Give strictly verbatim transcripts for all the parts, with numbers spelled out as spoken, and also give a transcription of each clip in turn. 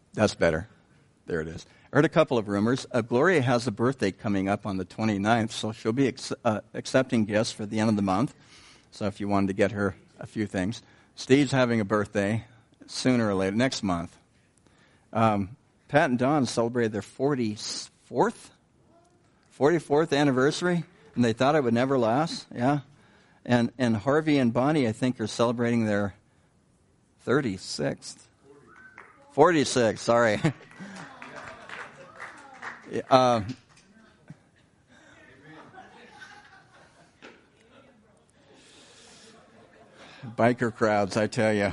That's better. There it is. I heard a couple of rumors. Uh, Gloria has a birthday coming up on the twenty-ninth, so she'll be ex- uh, accepting gifts for the end of the month. So if you wanted to get her a few things. Steve's having a birthday sooner or later, next month. Um, Pat and Dawn celebrated their forty-fourth? forty-fourth anniversary, and they thought it would never last. Yeah. And and Harvey and Bonnie, I think, are celebrating their thirty-sixth. forty-six, sorry. uh, biker crowds, I tell you.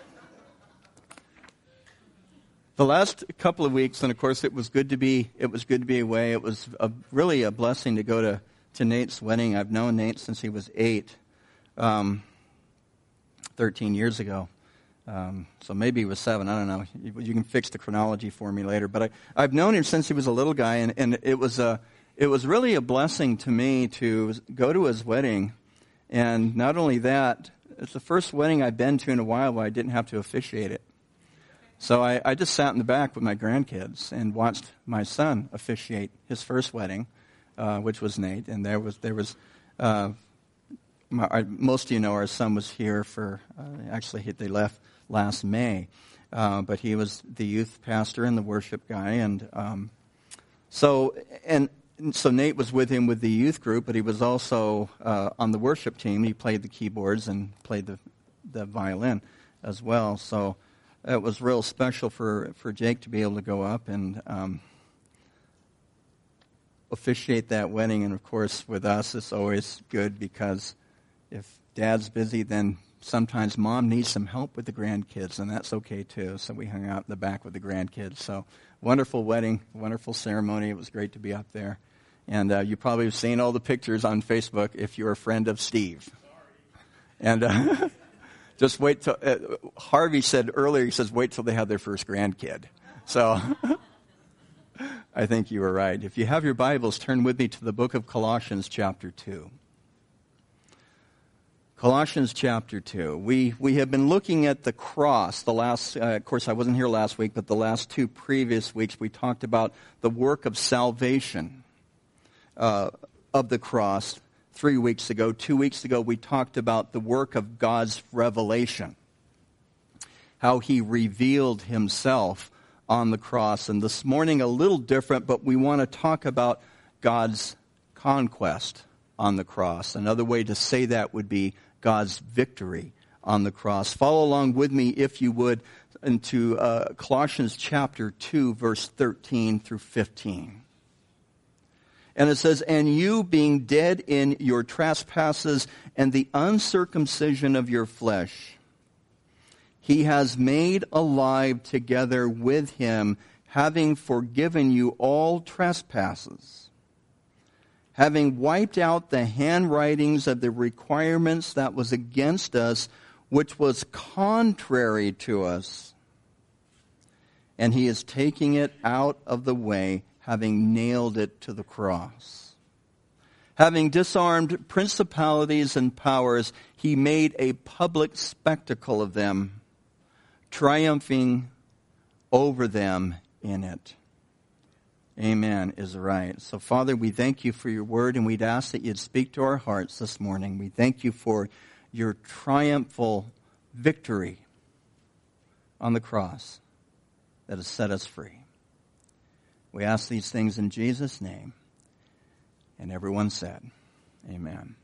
The last couple of weeks, and of course, it was good to be. It was good to be away. It was a, really a blessing to go to, to Nate's wedding. I've known Nate since he was eight, um, thirteen years ago. Um, so maybe he was seven. I don't know. You, you can fix the chronology for me later. But I, I've known him since he was a little guy, and, and it was a it was really a blessing to me to go to his wedding. And not only that, it's the first wedding I've been to in a while where I didn't have to officiate it. So I, I just sat in the back with my grandkids and watched my son officiate his first wedding, uh, which was Nate. And there was there was uh, my, our, most of you know our son was here for uh, actually he, they left last May, uh, but he was the youth pastor and the worship guy, and um, so and. So Nate was with him with the youth group, but he was also uh, on the worship team. He played the keyboards and played the the violin as well. So it was real special for, for Jake to be able to go up and um, officiate that wedding. And, of course, with us, it's always good because if Dad's busy, then sometimes Mom needs some help with the grandkids, and that's okay, too. So we hung out in the back with the grandkids. So wonderful wedding, wonderful ceremony. It was great to be up there. And uh, you probably have seen all the pictures on Facebook if you're a friend of Steve. And uh, just wait till, uh, Harvey said earlier, he says, wait till they have their first grandkid. So I think you were right. If you have your Bibles, turn with me to the book of Colossians chapter two. Colossians chapter two. We we have been looking at the cross. The last, uh, of course, I wasn't here last week, but the last two previous weeks we talked about the work of salvation uh, of the cross. Three weeks ago, two weeks ago, we talked about the work of God's revelation, how He revealed Himself on the cross. And this morning, a little different, but we want to talk about God's conquest on the cross. Another way to say that would be God's victory on the cross. Follow along with me, if you would, into uh, Colossians chapter two, verse thirteen through fifteen. And it says, and you being dead in your trespasses and the uncircumcision of your flesh, He has made alive together with Him, having forgiven you all trespasses, having wiped out the handwritings of the requirements that was against us, which was contrary to us. And He is taking it out of the way, having nailed it to the cross. Having disarmed principalities and powers, He made a public spectacle of them, triumphing over them in it. Amen is right. So, Father, we thank You for Your word, and we'd ask that You'd speak to our hearts this morning. We thank You for Your triumphal victory on the cross that has set us free. We ask these things in Jesus' name. And everyone said, amen.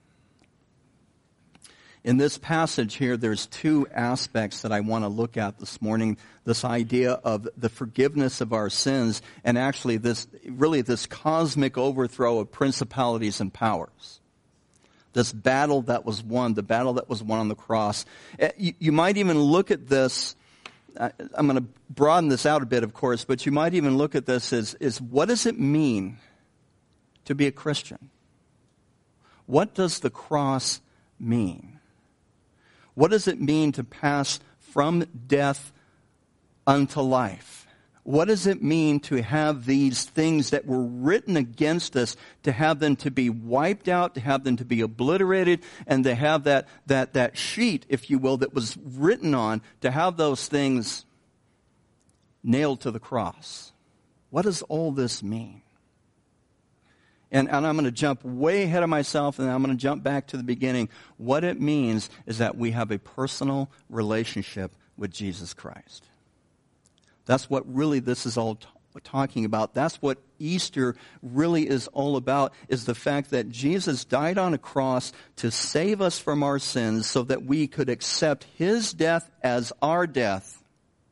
In this passage here, there's two aspects that I want to look at this morning. This idea of the forgiveness of our sins, and actually this, really this cosmic overthrow of principalities and powers. This battle that was won, the battle that was won on the cross. You, you might even look at this, I'm going to broaden this out a bit, of course, but you might even look at this as, as what does it mean to be a Christian? What does the cross mean? What does it mean to pass from death unto life? What does it mean to have these things that were written against us, to have them to be wiped out, to have them to be obliterated, and to have that, that, that sheet, if you will, that was written on, to have those things nailed to the cross. What does all this mean? And, and I'm going to jump way ahead of myself, and I'm going to jump back to the beginning. What it means is that we have a personal relationship with Jesus Christ. That's what really this is all t- talking about. That's what Easter really is all about, is the fact that Jesus died on a cross to save us from our sins so that we could accept his death as our death,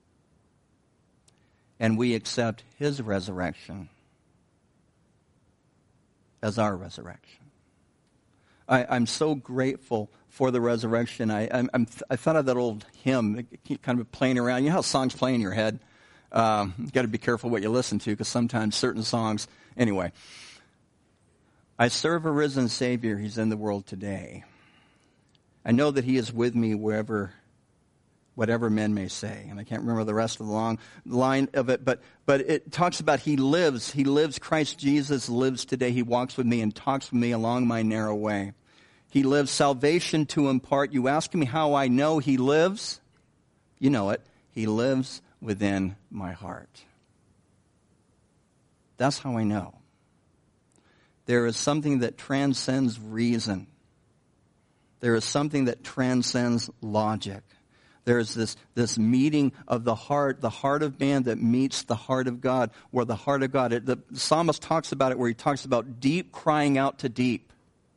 and we accept his resurrection as our resurrection. I, I'm so grateful for the resurrection. I, I'm, I'm, I thought of that old hymn, kind of playing around. You know how songs play in your head? Um, you got to be careful what you listen to, because sometimes certain songs. Anyway, I serve a risen Savior. He's in the world today. I know that he is with me wherever, whatever men may say. And I can't remember the rest of the long line of it, but but it talks about he lives. He lives. Christ Jesus lives today. He walks with me and talks with me along my narrow way. He lives. Salvation to impart. You ask me how I know he lives? You know it. He lives within my heart. That's how I know. There is something that transcends reason. There is something that transcends logic. There is this, this meeting of the heart, the heart of man that meets the heart of God, where the heart of God, it, the psalmist talks about it, where he talks about deep crying out to deep.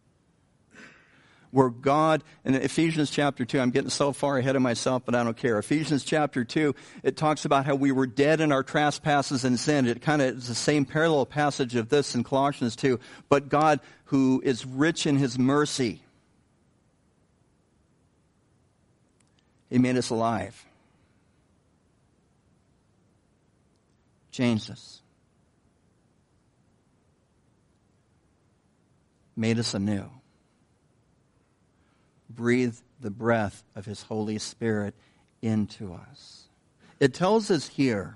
Where God, in Ephesians chapter two, I'm getting so far ahead of myself, but I don't care. Ephesians chapter two, it talks about how we were dead in our trespasses and sin. It kind of is the same parallel passage of this in Colossians two. But God, who is rich in his mercy, he made us alive. Changed us. Made us anew. Breathe the breath of his Holy Spirit into us. It tells us here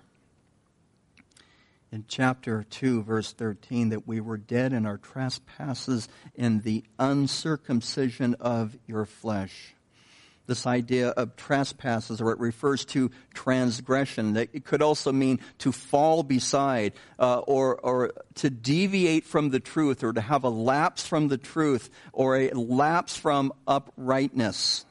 in chapter two, verse thirteen, that we were dead in our trespasses in the uncircumcision of your flesh. This idea of trespasses, or it refers to transgression. It could also mean to fall beside, uh, or or to deviate from the truth, or to have a lapse from the truth, or a lapse from uprightness.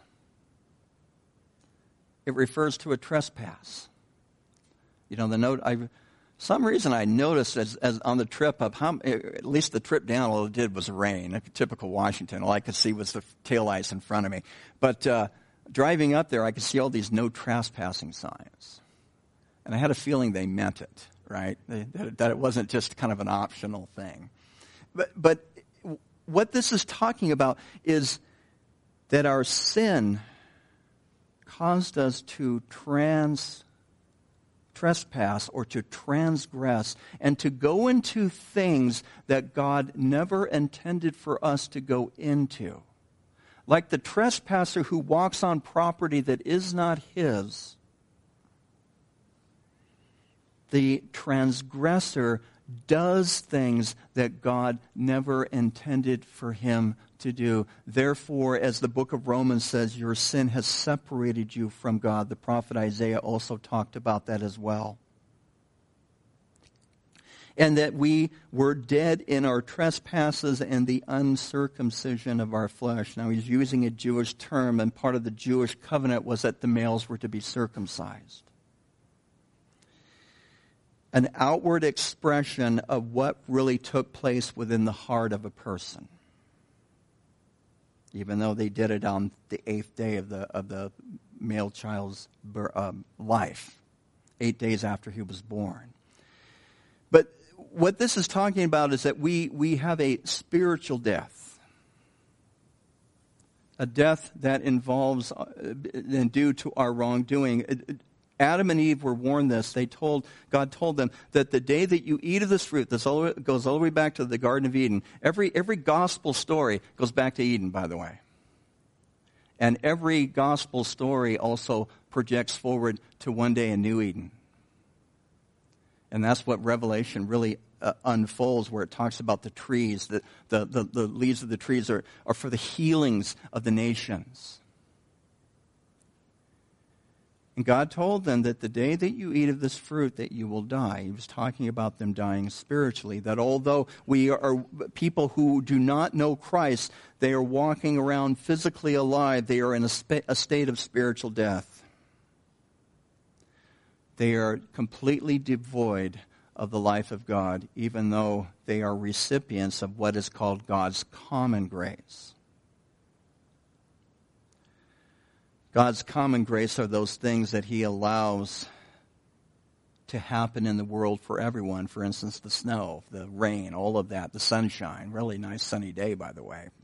It refers to a trespass. You know, the note I, some reason I noticed as, as on the trip up, how, at least the trip down, all it did was rain. Typical Washington. All I could see was the tail lights in front of me, but. Uh, Driving up there, I could see all these no trespassing signs. And I had a feeling they meant it, right? They, that, that it wasn't just kind of an optional thing. But, but what this is talking about is that our sin caused us to trans, trespass or to transgress and to go into things that God never intended for us to go into. Like the trespasser who walks on property that is not his, the transgressor does things that God never intended for him to do. Therefore, as the book of Romans says, your sin has separated you from God. The prophet Isaiah also talked about that as well. And that we were dead in our trespasses and the uncircumcision of our flesh. Now, he's using a Jewish term, and part of the Jewish covenant was that the males were to be circumcised. An outward expression of what really took place within the heart of a person. Even though they did it on the eighth day of the, of the male child's um, life, eight days after he was born. But what this is talking about is that we, we have a spiritual death. A death that involves, uh, and due to our wrongdoing. Adam and Eve were warned this. They told, God told them that the day that you eat of this fruit, this all, goes all the way back to the Garden of Eden. Every, every gospel story goes back to Eden, by the way. And every gospel story also projects forward to one day a new Eden. And that's what Revelation really uh, unfolds, where it talks about the trees. The, the, the, the leaves of the trees are, are for the healings of the nations. And God told them that the day that you eat of this fruit that you will die. He was talking about them dying spiritually. That although we are people who do not know Christ, they are walking around physically alive. They are in a, sp- a state of spiritual death. They are completely devoid of the life of God, even though they are recipients of what is called God's common grace. God's common grace are those things that He allows to happen in the world for everyone. For instance, the snow, the rain, all of that, the sunshine. Really nice sunny day, by the way.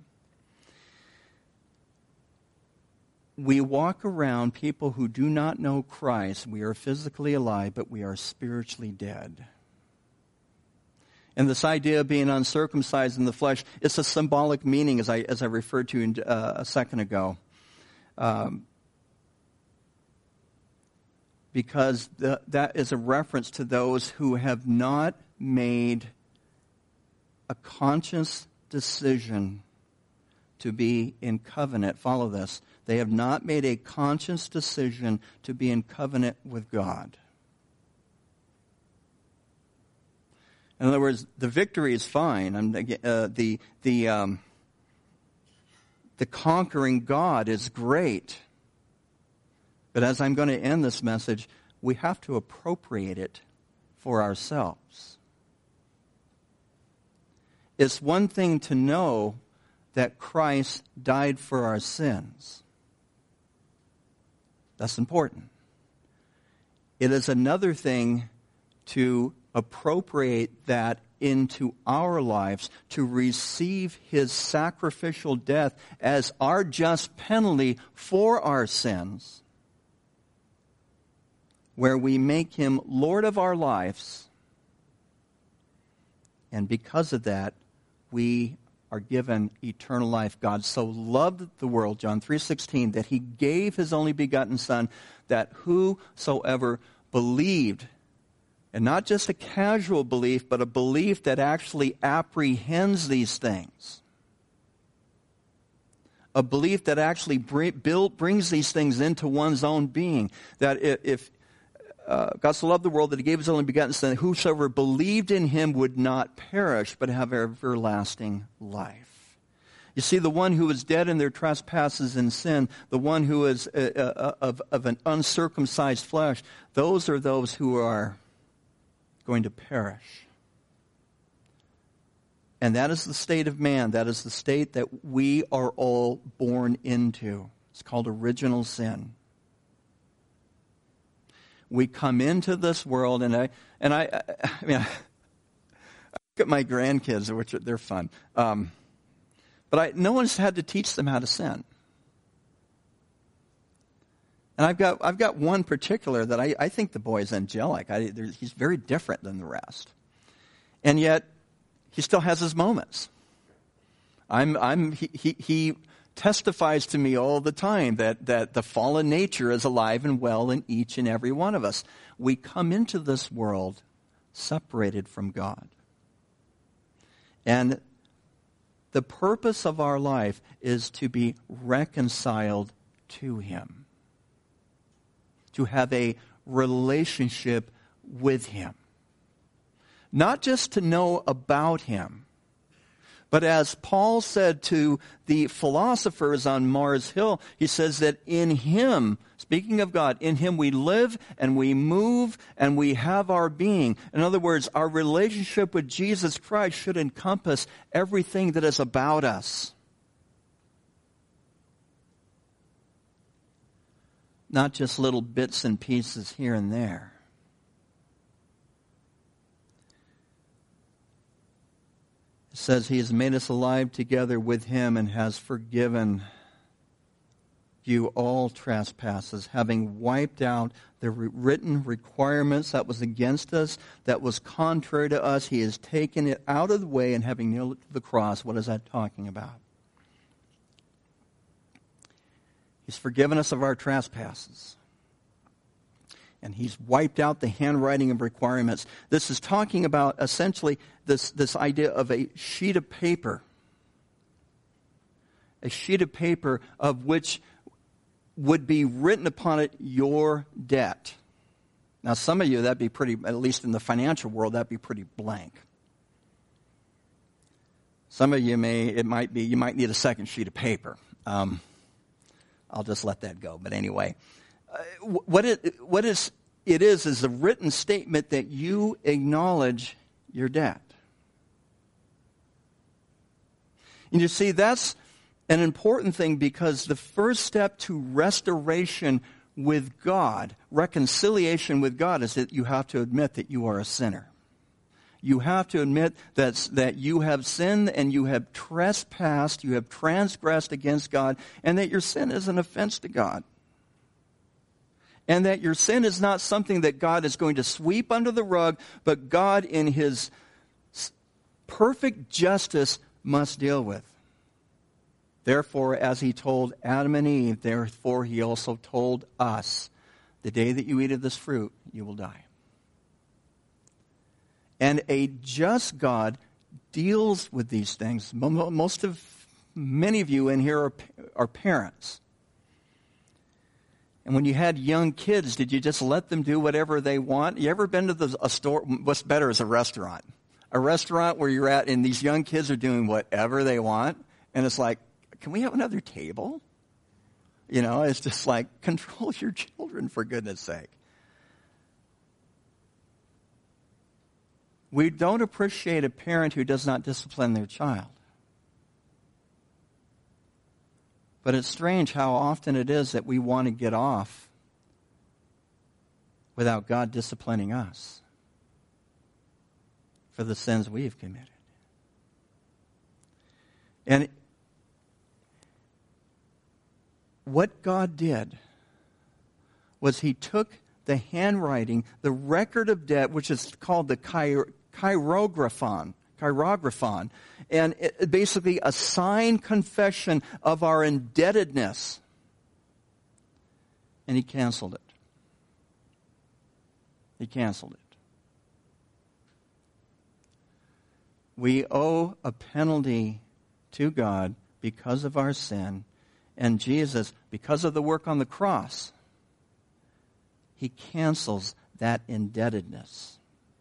We walk around, people who do not know Christ. We are physically alive, but we are spiritually dead. And this idea of being uncircumcised in the flesh, it's a symbolic meaning, as I as I referred to in, uh, a second ago. Um, because the, that is a reference to those who have not made a conscious decision to be in covenant. Follow this. They have not made a conscious decision to be in covenant with God. In other words, the victory is fine. I'm, uh, the the um, the conquering God is great. But as I'm going to end this message, we have to appropriate it for ourselves. It's one thing to know that Christ died for our sins. That's important. It is another thing to appropriate that into our lives, to receive His sacrificial death as our just penalty for our sins, where we make Him Lord of our lives, and because of that, we are given eternal life. God so loved the world, John three sixteen, that He gave His only begotten Son, that whosoever believed, and not just a casual belief, but a belief that actually apprehends these things, a belief that actually bring, build, brings these things into one's own being, that if Uh, God so loved the world that He gave His only begotten Son, that whosoever believed in Him would not perish, but have everlasting life. You see, the one who is dead in their trespasses and sin, the one who is uh, uh, of, of an uncircumcised flesh, those are those who are going to perish. And that is the state of man. That is the state that we are all born into. It's called original sin. We come into this world, and I and I, I mean, I look at my grandkids, which are, they're fun, um, but I, no one's had to teach them how to sin. And I've got I've got one particular that I, I think the boy is angelic. I, he's very different than the rest, and yet he still has his moments. I'm I'm he he. he testifies to me all the time that, that the fallen nature is alive and well in each and every one of us. We come into this world separated from God. And the purpose of our life is to be reconciled to Him, to have a relationship with Him. Not just to know about Him, but as Paul said to the philosophers on Mars Hill, he says that in Him, speaking of God, in Him we live and we move and we have our being. In other words, our relationship with Jesus Christ should encompass everything that is about us. Not just little bits and pieces here and there. It says He has made us alive together with Him and has forgiven you all trespasses, having wiped out the written requirements that was against us, that was contrary to us. He has taken it out of the way, and having nailed it to the cross. What is that talking about? He's forgiven us of our trespasses. And He's wiped out the handwriting of requirements. This is talking about essentially this, this idea of a sheet of paper. A sheet of paper of which would be written upon it your debt. Now, some of you, that'd be pretty, at least in the financial world, that'd be pretty blank. Some of you may, it might be, you might need a second sheet of paper. Um, I'll just let that go. But anyway, uh, what it, what is, it is, is a written statement that you acknowledge your debt. And you see, that's an important thing, because the first step to restoration with God, reconciliation with God, is that you have to admit that you are a sinner. You have to admit that, that you have sinned and you have trespassed, you have transgressed against God, and that your sin is an offense to God. And that your sin is not something that God is going to sweep under the rug, but God in His perfect justice must deal with. Therefore, as He told Adam and Eve, therefore He also told us, the day that you eat of this fruit, you will die. And a just God deals with these things. Most of, many of you in here are, are parents. And when you had young kids, did you just let them do whatever they want? You ever been to the, a store? What's better is a restaurant. A restaurant where you're at and these young kids are doing whatever they want. And it's like, can we have another table? You know, it's just like, control your children, for goodness sake. We don't appreciate a parent who does not discipline their child. But it's strange how often it is that we want to get off without God disciplining us for the sins we have committed. And what God did was He took the handwriting, the record of debt, which is called the chirographon, chirographon, and it, basically a signed confession of our indebtedness. And He canceled it. He canceled it. We owe a penalty to God because of our sin, and Jesus, because of the work on the cross, He cancels that indebtedness.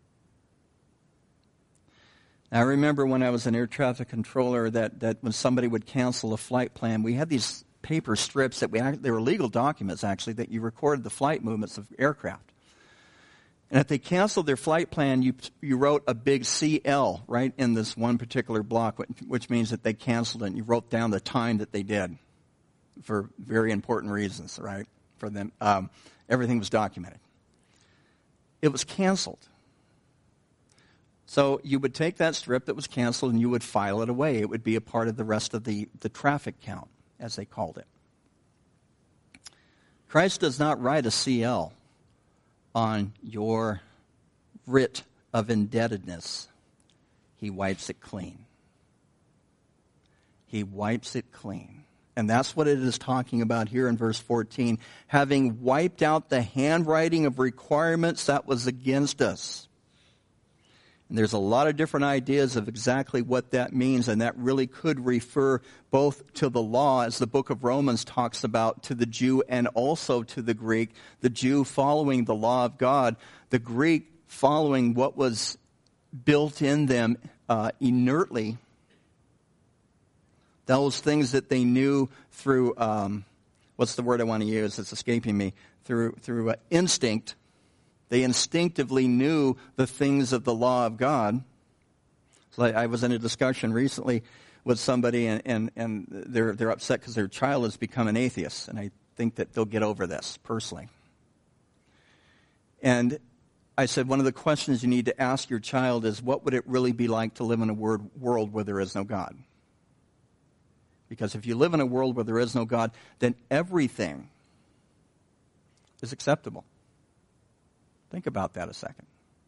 Now, I remember when I was an air traffic controller that, that when somebody would cancel a flight plan, we had these paper strips that we, they were legal documents, actually, that you recorded the flight movements of aircraft. And if they canceled their flight plan, you you wrote a big C L right in this one particular block, which means that they canceled it, and you wrote down the time that they did for very important reasons, right, for them. Um, everything was documented. It was canceled. So you would take that strip that was canceled and you would file it away. It would be a part of the rest of the, the traffic count, as they called it. Christ does not write a C L on your writ of indebtedness. He wipes it clean. He wipes it clean. And that's what it is talking about here in verse fourteen. Having wiped out the handwriting of requirements that was against us. And there's a lot of different ideas of exactly what that means, and that really could refer both to the law, as the book of Romans talks about, to the Jew and also to the Greek. The Jew following the law of God, the Greek following what was built in them uh, inertly. Those things that they knew through, um, what's the word I want to use? It's escaping me. Through, through uh, instinct. They instinctively knew the things of the law of God. So I, I was in a discussion recently with somebody, and, and, and they're, they're upset because their child has become an atheist. And I think that they'll get over this, personally. And I said, one of the questions you need to ask your child is, what would it really be like to live in a word, world where there is no God? Because if you live in a world where there is no God, then everything is acceptable. Think about that a second.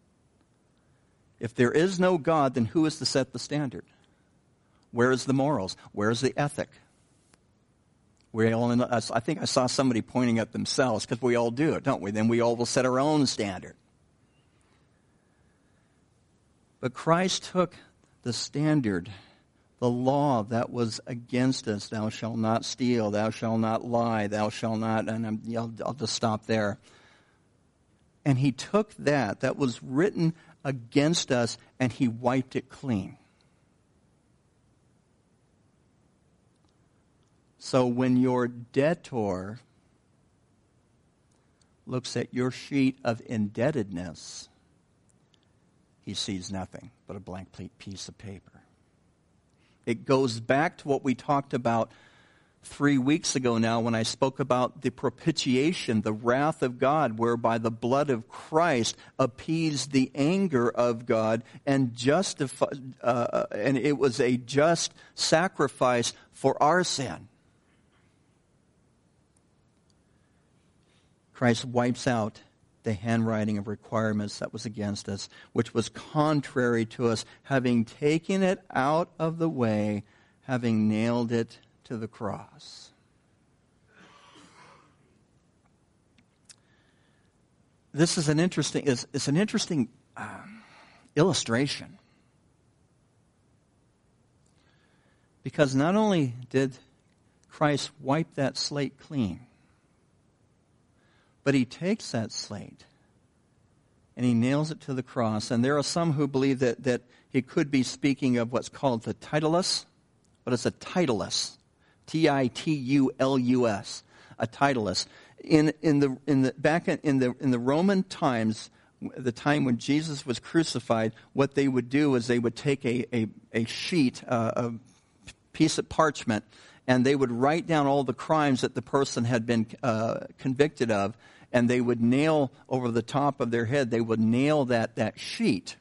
If there is no God, then who is to set the standard? Where is the morals? Where is the ethic? We all, I think I saw somebody pointing at themselves, because we all do it, don't we? Then we all will set our own standard. But Christ took the standard, the law that was against us. Thou shalt not steal, thou shalt not lie, thou shalt not, and I'm, I'll, I'll just stop there. And he took that, that was written against us, and he wiped it clean. So when your debtor looks at your sheet of indebtedness, he sees nothing but a blank piece of paper. It goes back to what we talked about three weeks ago now when I spoke about the propitiation, the wrath of God, whereby the blood of Christ appeased the anger of God and justified, uh, and it was a just sacrifice for our sin. Christ wipes out the handwriting of requirements that was against us, which was contrary to us, having taken it out of the way, having nailed it to the cross. This is an interesting, it's, it's an interesting uh, illustration. Because not only did Christ wipe that slate clean, but he takes that slate and he nails it to the cross. And there are some who believe that, that he could be speaking of what's called the titulus. But it's a titulus. T I T U L U S. A titulus. In in the in the back in the in the Roman times, the time when Jesus was crucified, what they would do is they would take a, a, a sheet, uh, a piece of parchment, and they would write down all the crimes that the person had been uh, convicted of, and they would nail over the top of their head, they would nail that, that sheet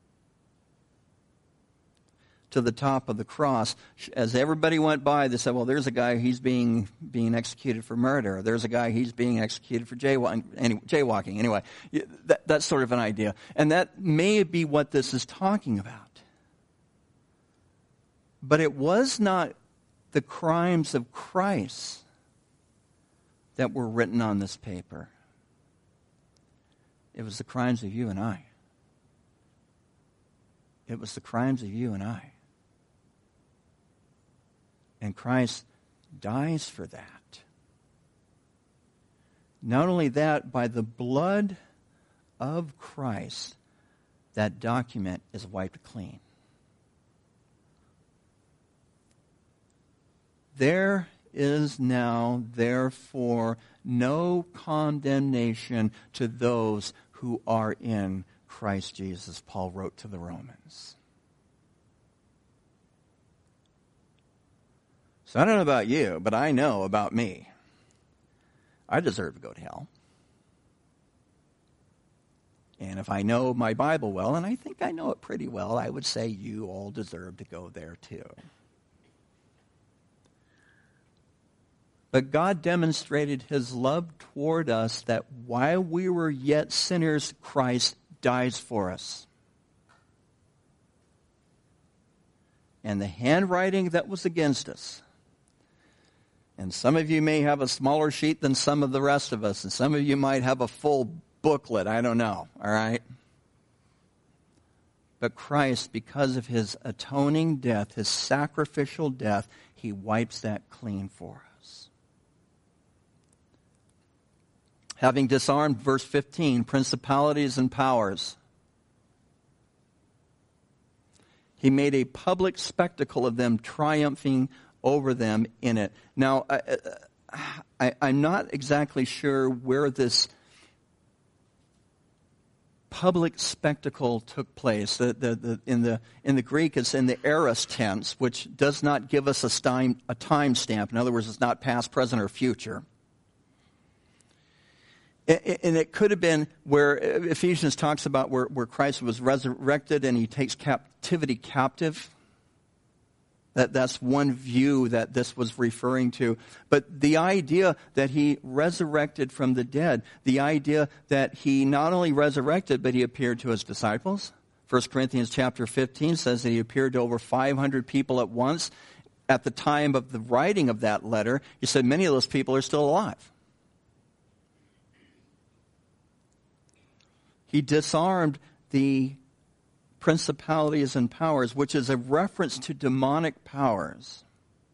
to the top of the cross. As everybody went by, they said, well, there's a guy, he's being being executed for murder. There's a guy, he's being executed for jaywalking. Anyway, jaywalking. Anyway, that, that's sort of an idea. And that may be what this is talking about. But it was not the crimes of Christ that were written on this paper. It was the crimes of you and I. It was the crimes of you and I. And Christ dies for that. Not only that, by the blood of Christ, that document is wiped clean. There is now, therefore, no condemnation to those who are in Christ Jesus, Paul wrote to the Romans. So I don't know about you, but I know about me. I deserve to go to hell. And if I know my Bible well, and I think I know it pretty well, I would say you all deserve to go there too. But God demonstrated his love toward us that while we were yet sinners, Christ dies for us. And the handwriting that was against us, and some of you may have a smaller sheet than some of the rest of us, and some of you might have a full booklet, I don't know, all right? But Christ, because of his atoning death, his sacrificial death, he wipes that clean for us. Having disarmed, verse fifteen, principalities and powers, he made a public spectacle of them, triumphing over them in it. Now, I, I, I'm not exactly sure where this public spectacle took place. The, the, the, in, the, in the Greek, it's in the aorist tense, which does not give us a time, a time stamp. In other words, it's not past, present, or future. And it could have been where Ephesians talks about where, where Christ was resurrected and he takes captivity captive. That, that's one view that this was referring to. But the idea that he resurrected from the dead, the idea that he not only resurrected, but he appeared to his disciples. First Corinthians chapter fifteen says that he appeared to over five hundred people at once. At the time of the writing of that letter, he said many of those people are still alive. He disarmed the principalities and powers, which is a reference to demonic powers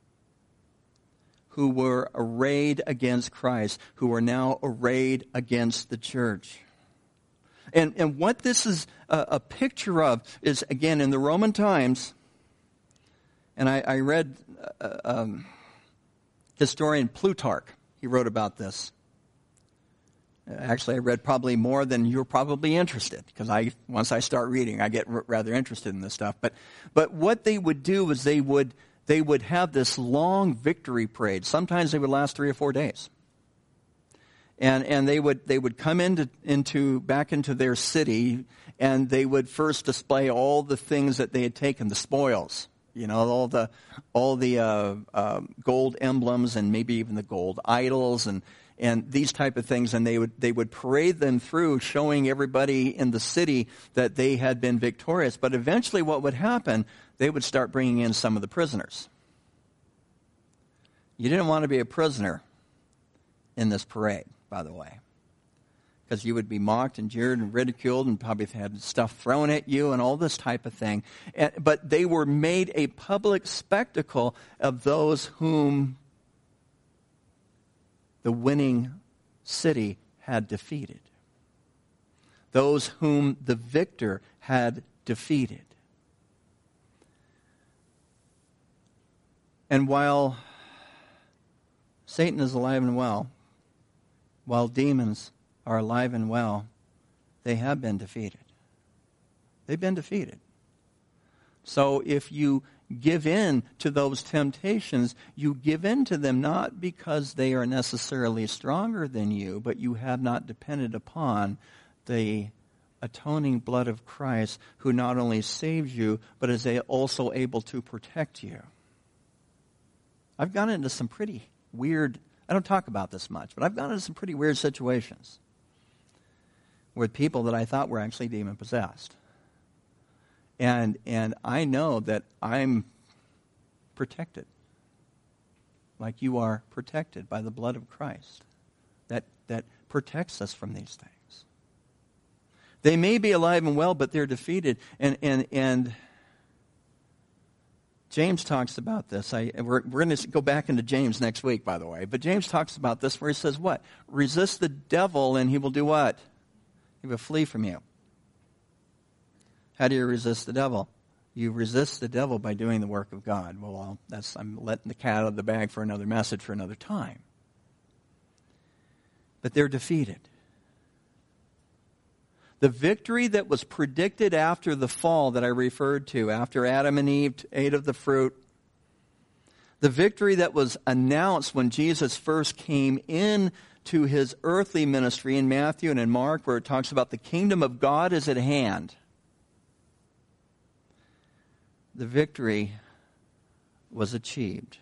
who were arrayed against Christ, who are now arrayed against the church. And, and what this is a, a picture of is, again, in the Roman times, and I, I read uh, um, historian Plutarch, he wrote about this. Actually, I read probably more than you're probably interested, because I once I start reading, I get r- rather interested in this stuff. But but what they would do is they would they would have this long victory parade. Sometimes they would last three or four days. And and they would they would come into into back into their city, and they would first display all the things that they had taken, the spoils. You know, all the all the uh, uh, gold emblems, and maybe even the gold idols, and. And these type of things, and they would they would parade them through, showing everybody in the city that they had been victorious. But eventually what would happen, they would start bringing in some of the prisoners. You didn't want to be a prisoner in this parade, by the way, because you would be mocked and jeered and ridiculed and probably had stuff thrown at you and all this type of thing. And, but they were made a public spectacle of those whom the winning city had defeated. Those whom the victor had defeated. And while Satan is alive and well, while demons are alive and well, they have been defeated. They've been defeated. So if you give in to those temptations, you give in to them not because they are necessarily stronger than you, but you have not depended upon the atoning blood of Christ, who not only saves you, but is also able to protect you. I've gone into some pretty weird, I don't talk about this much, but I've gone into some pretty weird situations with people that I thought were actually demon-possessed. And and I know that I'm protected, like you are protected by the blood of Christ, that that protects us from these things. They may be alive and well, but they're defeated. And and and James talks about this. I we're we're going to go back into James next week, by the way. But James talks about this where he says, "What? Resist the devil, and he will do what? He will flee from you." How do you resist the devil? You resist the devil by doing the work of God. Well, I'll, that's I'm letting the cat out of the bag for another message for another time. But they're defeated. The victory that was predicted after the fall that I referred to, after Adam and Eve ate of the fruit, the victory that was announced when Jesus first came in to his earthly ministry in Matthew and in Mark, where it talks about the kingdom of God is at hand. The victory was achieved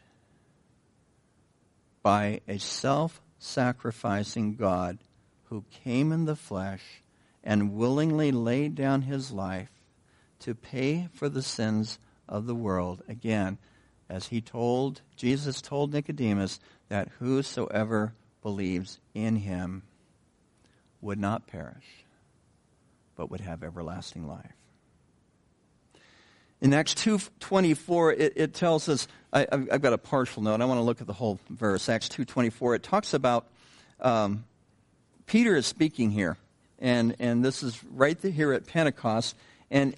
by a self-sacrificing God who came in the flesh and willingly laid down his life to pay for the sins of the world. Again, as he told, Jesus told Nicodemus that whosoever believes in him would not perish, but would have everlasting life. In Acts two twenty-four, it, it tells us, I, I've got a partial note. I want to look at the whole verse. Acts two twenty-four, it talks about, um, Peter is speaking here. And, and this is right here at Pentecost. And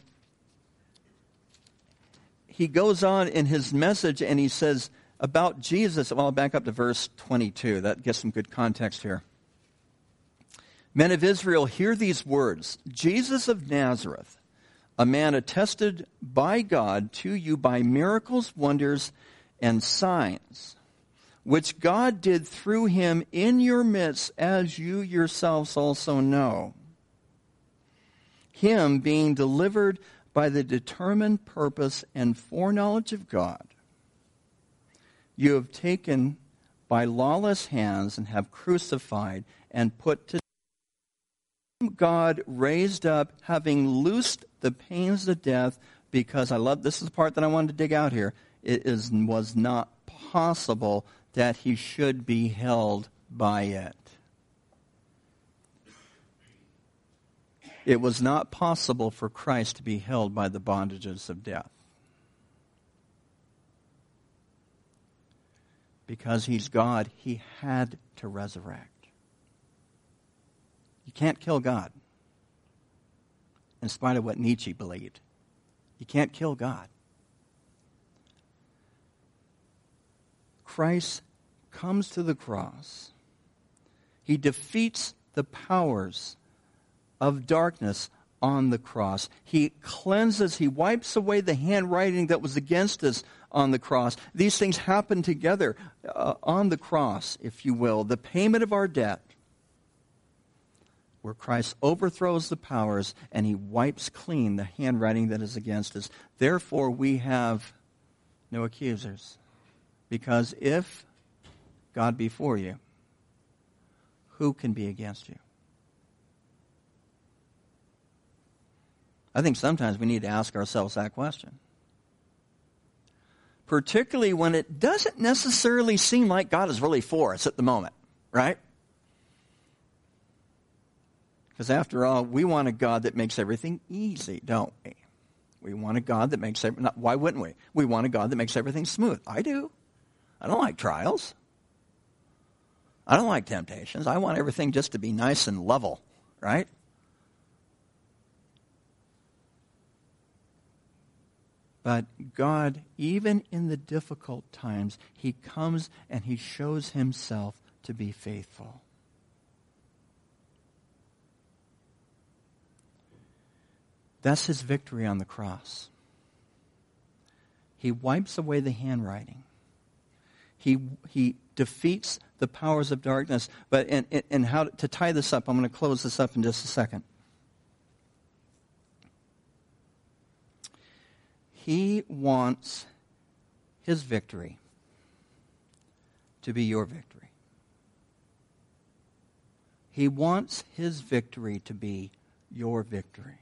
he goes on in his message and he says about Jesus. Well, I'll back up to verse twenty-two. That gets some good context here. Men of Israel, hear these words. Jesus of Nazareth, a man attested by God to you by miracles, wonders, and signs, which God did through him in your midst, as you yourselves also know. Him being delivered by the determined purpose and foreknowledge of God, you have taken by lawless hands and have crucified and put to death. God raised up, having loosed the pains of death, because I love, this is the part that I wanted to dig out here. It is, was not possible that he should be held by it. It was not possible for Christ to be held by the bondages of death. Because he's God, he had to resurrect. You can't kill God, in spite of what Nietzsche believed. You can't kill God. Christ comes to the cross. He defeats the powers of darkness on the cross. He cleanses, he wipes away the handwriting that was against us on the cross. These things happen together uh, on the cross, if you will. The payment of our debt, where Christ overthrows the powers and he wipes clean the handwriting that is against us. Therefore, we have no accusers. Because if God be for you, who can be against you? I think sometimes we need to ask ourselves that question. Particularly when it doesn't necessarily seem like God is really for us at the moment, right? Because after all, we want a God that makes everything easy, don't we? We want a God that makes everything, why wouldn't we? We want a God that makes everything smooth. I do. I don't like trials. I don't like temptations. I want everything just to be nice and level, right? But God, even in the difficult times, he comes and he shows himself to be faithful. That's his victory on the cross. He wipes away the handwriting. He he defeats the powers of darkness. But and, and how to, to tie this up, I'm going to close this up in just a second. He wants his victory to be your victory. He wants his victory to be your victory.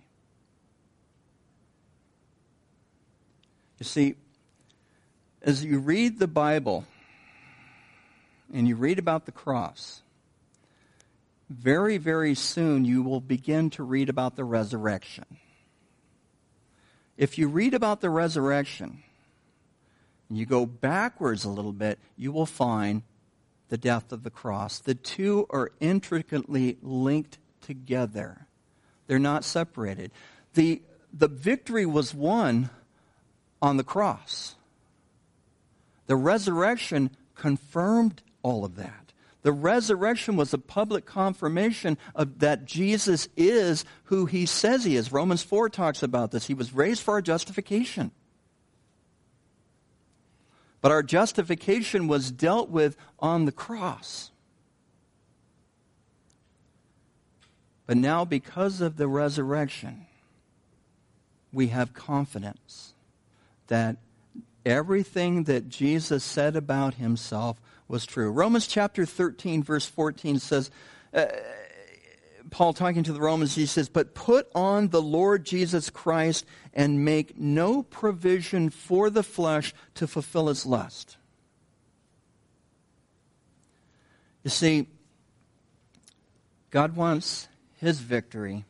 You see, as you read the Bible and you read about the cross, very, very soon you will begin to read about the resurrection. If you read about the resurrection, and you go backwards a little bit, you will find the death of the cross. The two are intricately linked together. They're not separated. The, the victory was won on the cross. The resurrection confirmed all of that. The resurrection was a public confirmation of that Jesus is who he says he is. Romans four talks about this. He was raised for our justification. But our justification was dealt with on the cross. But now, because of the resurrection, we have confidence that everything that Jesus said about himself was true. Romans chapter thirteen, verse fourteen says, uh, Paul talking to the Romans, he says, "But put on the Lord Jesus Christ and make no provision for the flesh to fulfill its lust." You see, God wants his victory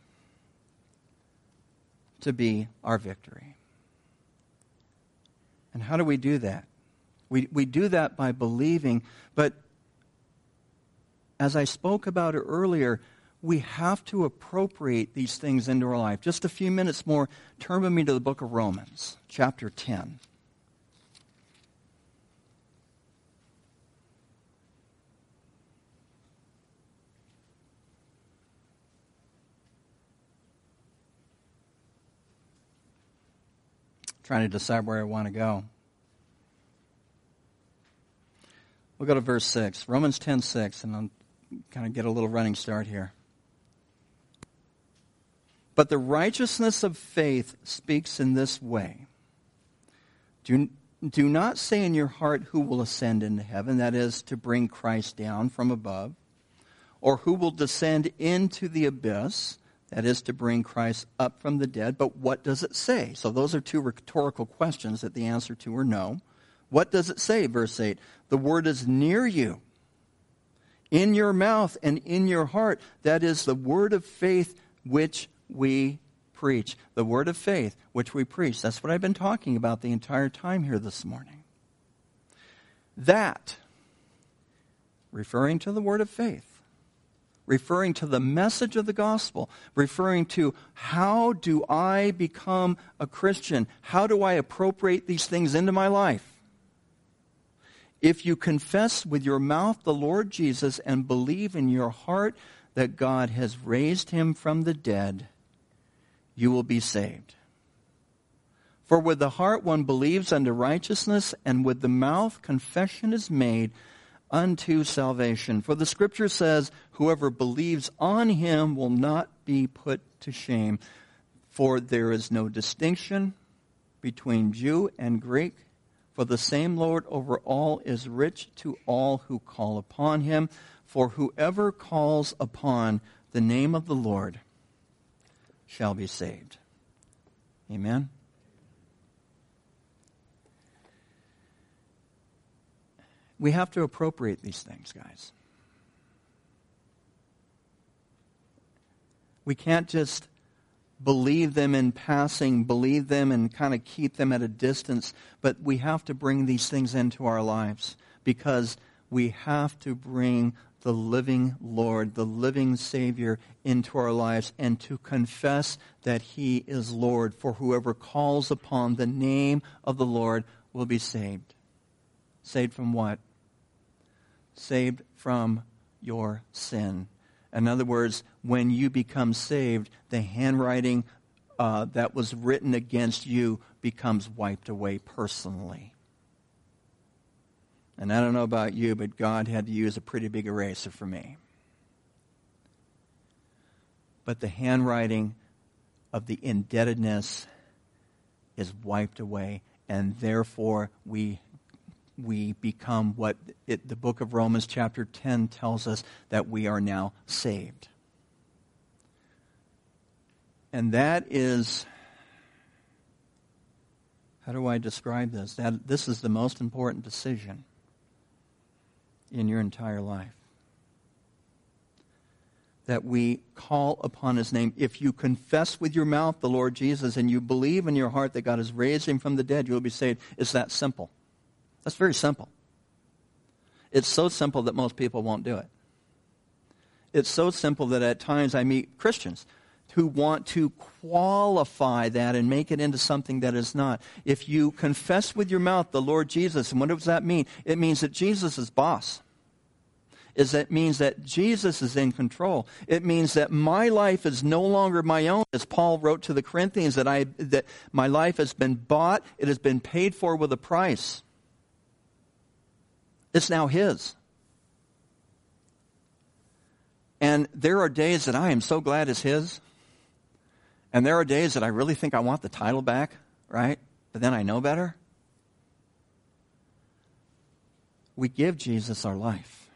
to be our victory. And how do we do that? We we do that by believing, but as I spoke about it earlier, we have to appropriate these things into our life. Just a few minutes more, turn with me to the book of Romans, chapter ten. Trying to decide where I want to go. We'll go to verse six, Romans ten six, and I'll kind of get a little running start here. "But the righteousness of faith speaks in this way. Do, do not say in your heart, who will ascend into heaven, that is, to bring Christ down from above, or who will descend into the abyss, that is, to bring Christ up from the dead. But what does it say?" So those are two rhetorical questions that the answer to are no. What does it say? Verse eight, "The word is near you, in your mouth and in your heart. That is the word of faith which we preach. The word of faith, which we preach. That's what I've been talking about the entire time here this morning. That, referring to the word of faith, referring to the message of the gospel, referring to how do I become a Christian? How do I appropriate these things into my life? If you confess with your mouth the Lord Jesus and believe in your heart that God has raised him from the dead, you will be saved. For with the heart one believes unto righteousness, and with the mouth confession is made unto salvation. For the Scripture says, whoever believes on him will not be put to shame. For there is no distinction between Jew and Greek, for the same Lord over all is rich to all who call upon him. For whoever calls upon the name of the Lord shall be saved. Amen. We have to appropriate these things, guys. We can't just believe them in passing, believe them and kind of keep them at a distance, but we have to bring these things into our lives because we have to bring the living Lord, the living Savior into our lives and to confess that he is Lord. For whoever calls upon the name of the Lord will be saved. Saved from what? Saved from your sin. In other words, when you become saved, the handwriting uh, that was written against you becomes wiped away personally. And I don't know about you, but God had to use a pretty big eraser for me. But the handwriting of the indebtedness is wiped away, and therefore we we become what it, the book of Romans chapter ten tells us, that we are now saved. And that is, how do I describe this? That this is the most important decision in your entire life. That we call upon his name. If you confess with your mouth the Lord Jesus and you believe in your heart that God has raised him from the dead, you will be saved. It's that simple. That's very simple. It's so simple that most people won't do it. It's so simple that at times I meet Christians who want to qualify that and make it into something that is not. If you confess with your mouth the Lord Jesus, and what does that mean? It means that Jesus is boss. Is that means that Jesus is in control. It means that my life is no longer my own, as Paul wrote to the Corinthians, that I that my life has been bought, it has been paid for with a price. It's now his. And there are days that I am so glad it's his. And there are days that I really think I want the title back, right? But then I know better. We give Jesus our life.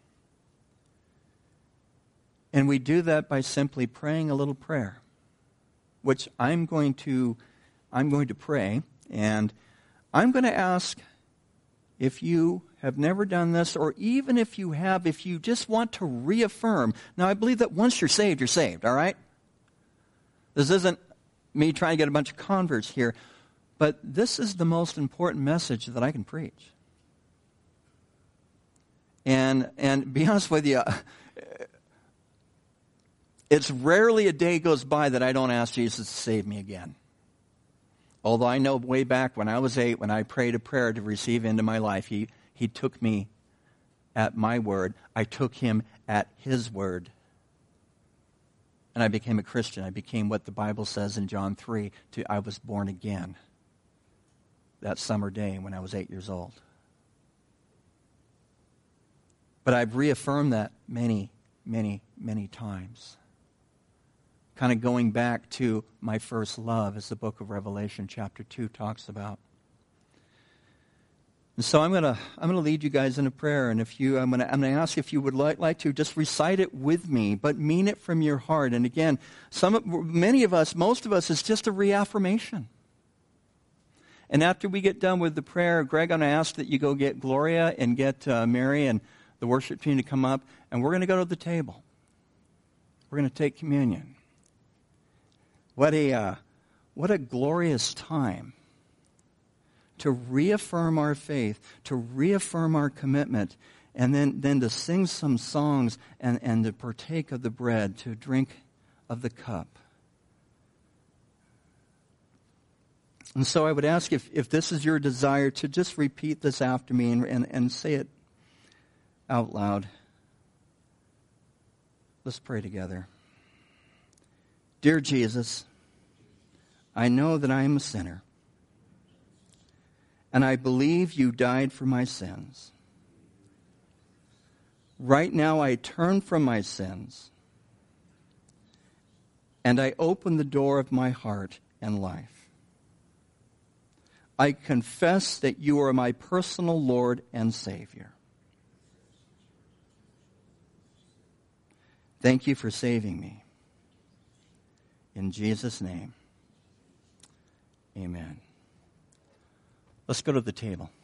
And we do that by simply praying a little prayer, which I'm going to I'm going to pray, and I'm going to ask, if you have never done this, or even if you have, if you just want to reaffirm. Now, I believe that once you're saved, you're saved, all right? This isn't me trying to get a bunch of converts here, but this is the most important message that I can preach. And and be honest with you, it's rarely a day goes by that I don't ask Jesus to save me again. Although I know way back when I was eight, when I prayed a prayer to receive into my life, he, he took me at my word. I took him at his word. And I became a Christian. I became what the Bible says in John three, to, I was born again that summer day when I was eight years old. But I've reaffirmed that many, many, many times. Kind of going back to my first love, as the book of Revelation chapter two talks about. And so I'm going to I'm going to lead you guys in a prayer, and if you I'm going to I'm going to ask if you would like, like to just recite it with me, but mean it from your heart. And again, some many of us, most of us, is just a reaffirmation. And after we get done with the prayer, Greg, I'm going to ask that you go get Gloria and get uh, Mary and the worship team to come up, and we're going to go to the table. We're going to take communion. What a, uh, what a glorious time to reaffirm our faith, to reaffirm our commitment, and then, then to sing some songs and, and to partake of the bread, to drink of the cup. And so I would ask if, if this is your desire to just repeat this after me and, and, and say it out loud. Let's pray together. Dear Jesus, I know that I am a sinner, and I believe you died for my sins. Right now I turn from my sins, and I open the door of my heart and life. I confess that you are my personal Lord and Savior. Thank you for saving me. In Jesus' name, amen. Let's go to the table.